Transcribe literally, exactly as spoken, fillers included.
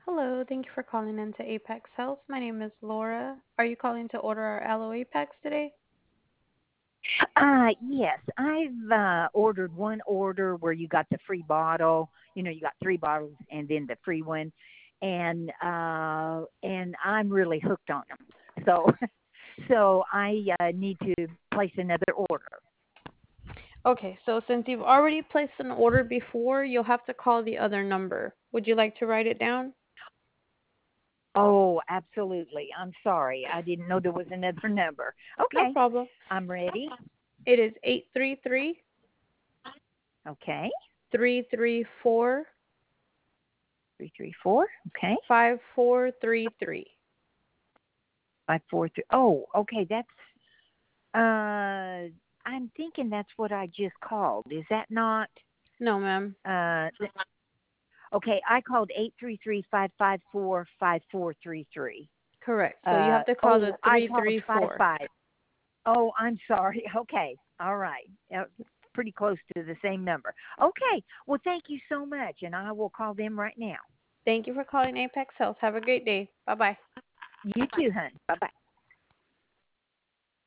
Hello, thank you for calling into Apex Health. My name is Laura. Are you calling to order our aloe packs today? Uh, yes, I've uh, ordered one order where you got the free bottle. You know, you got three bottles and then the free one, and uh, and I'm really hooked on them. So, so I uh, need to place another order. Okay, so since you've already placed an order before, you'll have to call the other number. Would you like to write it down? Oh, absolutely. I'm sorry. I didn't know there was another number. No Okay, problem. I'm ready. It is eight three three, Okay, three three four, three three four. Okay, five four three three. five four three. Oh, okay. That's uh. I'm thinking that's what I just called. Is that not? No, ma'am. Uh, okay, I called eight three three five five four five four three three. Correct. So you Uh, have to call the oh, I called five three three four. five. Oh, I'm sorry. Okay, all right. Uh, pretty close to the same number. Okay, well, thank you so much, and I will call them right now. Thank you for calling Apex Health. Have a great day. Bye bye. You too, hon. Bye bye.